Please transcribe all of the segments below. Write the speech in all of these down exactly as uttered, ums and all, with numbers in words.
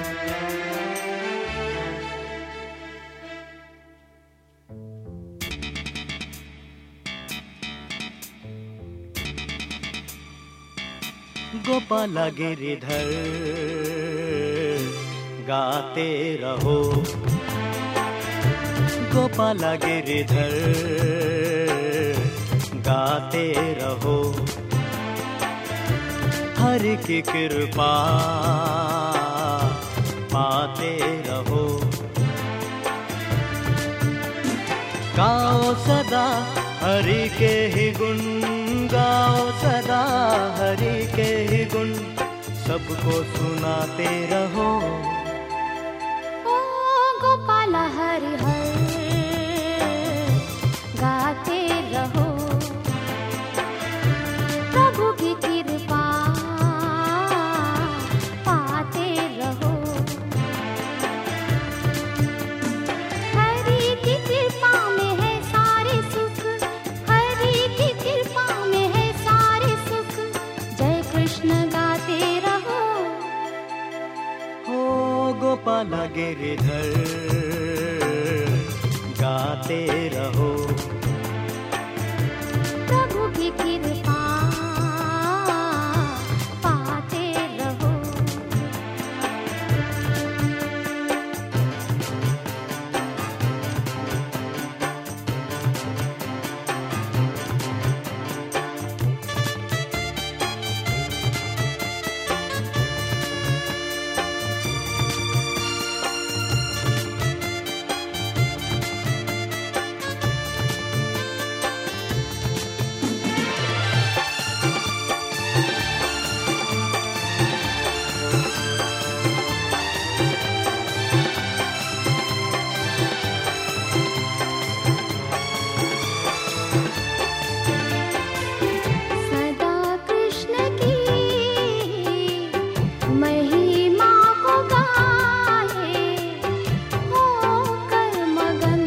गोपाल गिरिधर गाते रहो, गोपाल गिरिधर गाते रहो, हरि की कृपा पाते रहो। गाओ सदा हरि के ही गुण, गाओ सदा हरि के ही गुण, सबको सुनाते रहो। ओ गोपाल हरि हर गाते रहो, प्रभु की कृपा पाते रहो। हरि की कृपा में है सारे सुख, हरि की कृपा में है सारे सुख, जय कृष्ण गाते रहो। हो गोपाल गिरिधर गाते रहो, प्रभु की कृपा पाते रहो। सदा कृष्ण की महिमा को गाए, होकर मगन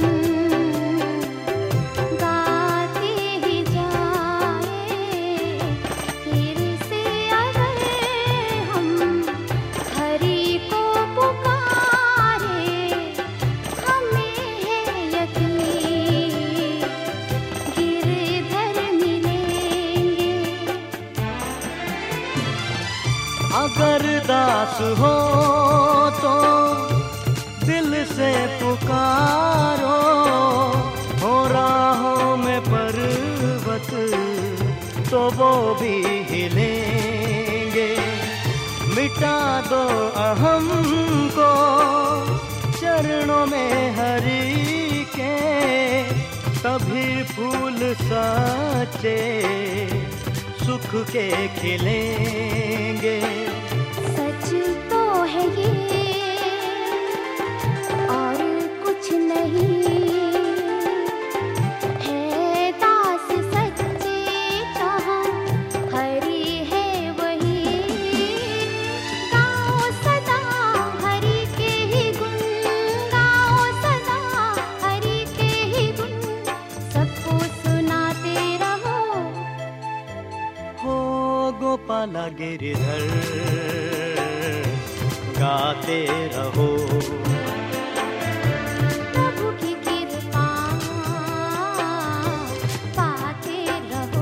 गाते ही जाए। फिर से अगर हम हरि को पुकारे, हमें है यकीन गिरधर मिलेंगे। अगर दास हो तो दिल से पुकारो, हो राहों में पर्वत तो वो भी हिलेंगे। मिटा दो अहम को चरणों में हरि के, तभी फूल सच्चे सुख के खिलेंगे। सच तो है ये और कुछ नहीं, है दास सच्चे कहाँ हरि है वही। गाओ सदा हरि के ही गुण, गाओ सदा हरि के ही गुण, सबको सुनाते रहो। हो गोपाल गिरिधर गाते रहो, प्रभु की कृपा पाते रहो।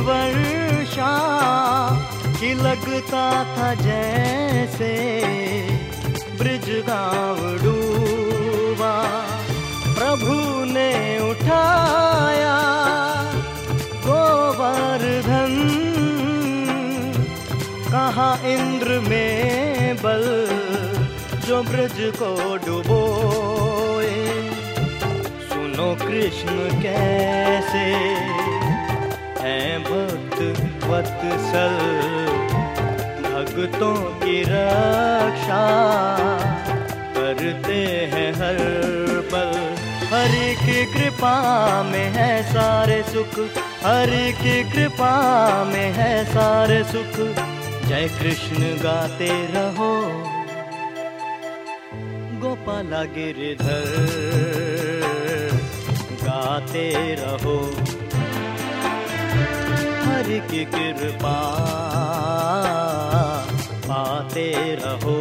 वर्षा कि लगता था जैसे ब्रिज गाँव डूबा। प्रभु ने उठाया गोवर्धन, कहा इंद्र में बल जो ब्रज को डुबोए। सुनो कृष्ण कैसे हैं भक्त वत्सल, भक्तों की रक्षा करते हैं हर पल। हरि की कृपा में है सारे सुख, हरि की कृपा में है सारे सुख। जय कृष्ण गाते रहो गोपाला गिरधर, गाते रहो हरि की कृपा पाते रहो।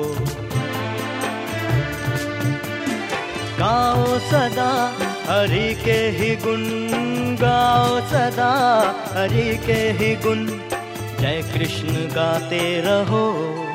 गाओ सदा हरि के ही गुण, गाओ सदा हरि के ही गुण। जय कृष्ण गाते रहो।